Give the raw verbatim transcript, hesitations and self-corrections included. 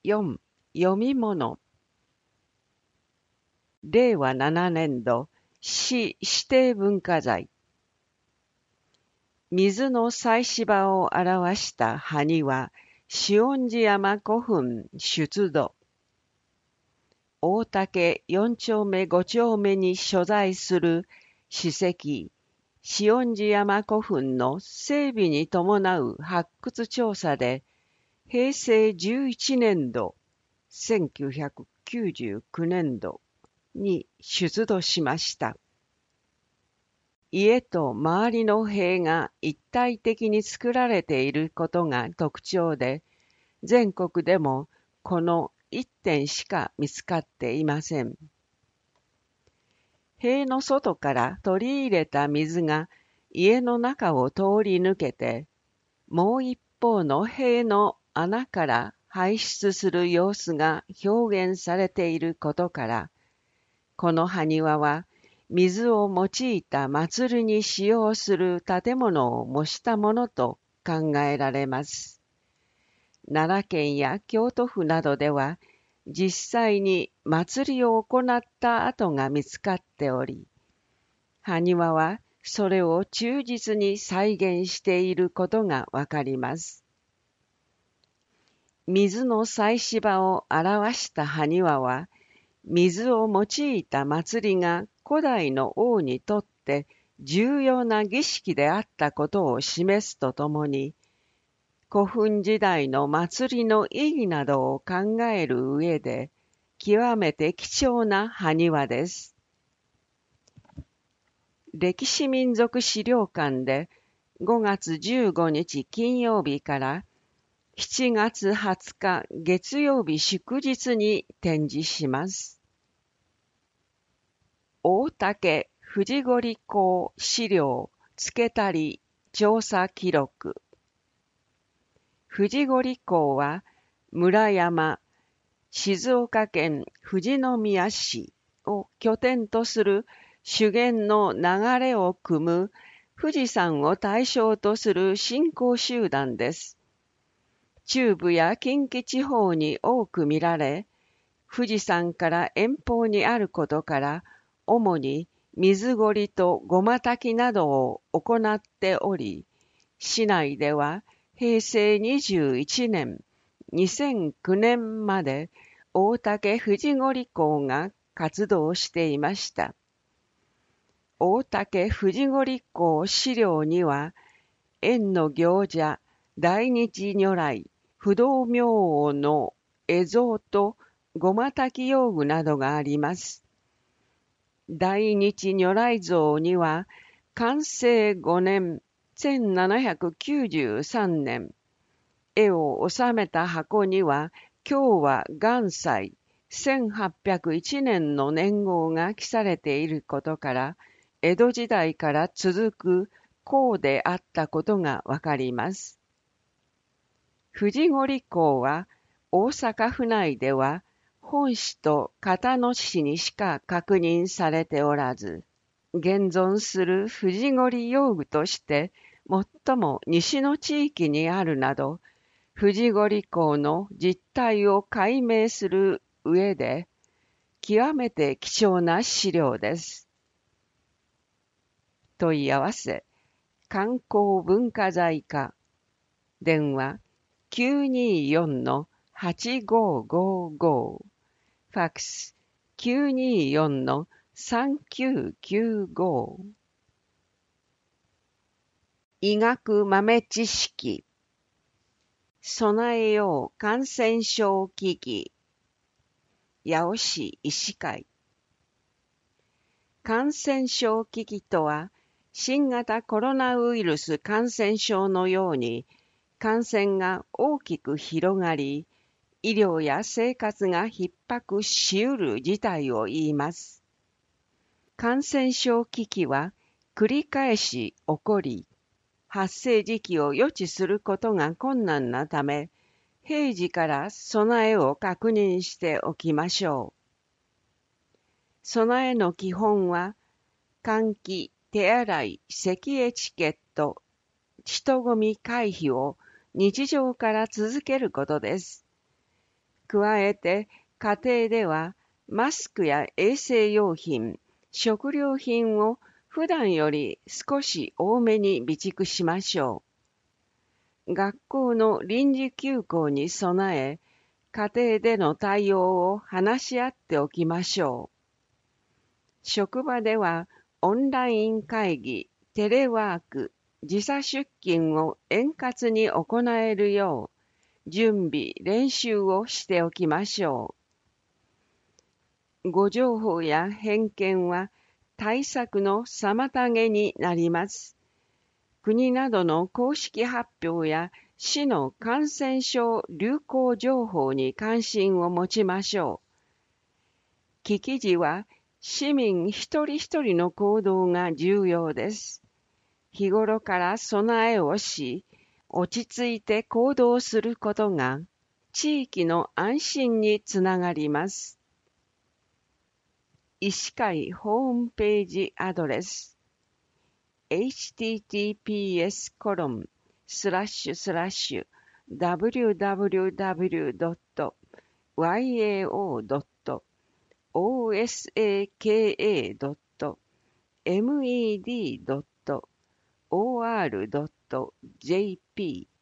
よん. 読み物。れいわななねんど市指定文化財。水の祭祀場を表した埴輪、紫音寺山古墳出土。大竹四丁目五丁目に所在する史跡、紫音寺山古墳の整備に伴う発掘調査で、へいせいじゅういちねんど、せんきゅうひゃくきゅうじゅうきゅうねんどに出土しました。家と周りの塀が一体的に作られていることが特徴で、全国でもこの一点しか見つかっていません。塀の外から取り入れた水が家の中を通り抜けて、もう一方の塀の穴から排出する様子が表現されていることから、この埴輪は水を用いた祭りに使用する建物を模したものと考えられます。奈良県や京都府などでは、実際に祭りを行った跡が見つかっており、埴輪はそれを忠実に再現していることがわかります。水の祭祀場を表した埴輪は、水を用いた祭りが古代の王にとって重要な儀式であったことを示すとともに、古墳時代の祭りの意義などを考える上で、極めて貴重な埴輪です。歴史民族資料館でごがつじゅうごにち金曜日からしちがつはつか月曜日祝日に展示します。大竹藤堀港資料付たり調査記録。藤堀港は村山、静岡県富士宮市を拠点とする修験の流れを組む富士山を対象とする信仰集団です。中部や近畿地方に多く見られ、富士山から遠方にあることから、主に水掘りとごま焚きなどを行っており、市内ではへいせいにじゅういちねん、にせんきゅうねんまで大竹藤堀港が活動していました。大竹藤堀港資料には、縁の行者、大日如来、不動明王の絵像とごま焚き用具などがあります。大日如来像には、寛政ごねん、せんななひゃくきゅうじゅうさんねん、絵を収めた箱には、今日は元歳、せんはっぴゃくいちねんの年号が記されていることから、江戸時代から続く港であったことがわかります。藤堀港は大阪府内では本市と交野市にしか確認されておらず、現存する藤堀用具として最も西の地域にあるなど、藤堀港の実態を解明する上で、極めて貴重な資料です。問い合わせ、観光文化財課、電話きゅうにーよんのはちごーごーごー、ファックスきゅうにーよんのさんきゅうきゅうごー。医学豆知識。備えよう感染症危機。八尾市医師会。感染症危機とは、新型コロナウイルス感染症のように、感染が大きく広がり、医療や生活が逼迫しうる事態を言います。感染症危機は繰り返し起こり、発生時期を予知することが困難なため、平時から備えを確認しておきましょう。備えの基本は、換気、手洗い、咳エチケット、人混み回避を日常から続けることです。 加えて、家庭ではマスクや衛生用品、食料品を普段より少し多めに備蓄しましょう。学校の臨時休校に備え、家庭での対応を話し合っておきましょう。職場ではオンライン会議、テレワーク、時差出勤を円滑に行えるよう、準備、練習をしておきましょう。誤情報や偏見は対策の妨げになります。国などの公式発表や市の感染症流行情報に関心を持ちましょう。危機時は市民一人一人の行動が重要です。日頃から備えをし、落ち着いて行動することが地域の安心につながります。医師会ホームページアドレス エイチティーティーピーエスコロンスラッシュスラッシュダブリューダブリューダブリュードットワイエーオードットオーエスエーケーエードットメドドットオーアールドットジェーピー